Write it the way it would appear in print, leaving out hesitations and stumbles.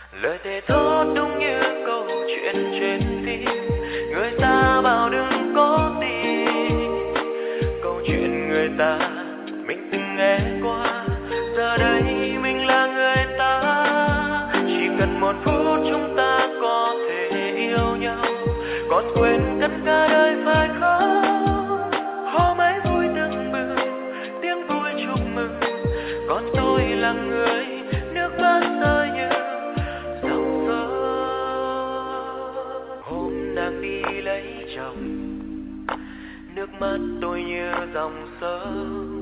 Lời thề thốt đúng như câu chuyện trên phim, người ta bảo đừng có tin. Câu chuyện người ta mình từng nghe qua, giờ đây mình là người ta. Chỉ cần một phút chúng ta có thể yêu nhau, còn quên tất cả đời phải không? Hôm ấy vui tưng bừng, tiếng vui chúc mừng, còn tôi là người nước mắt rơi như dòng sông. Hôm đang đi lấy chồng, nước mắt tôi như dòng sông.